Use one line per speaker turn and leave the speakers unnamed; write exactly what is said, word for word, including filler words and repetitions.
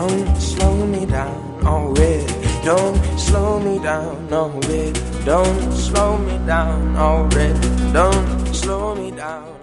Don't slow me down already. Don't slow me down already. Don't slow me down already. Don't slow me down.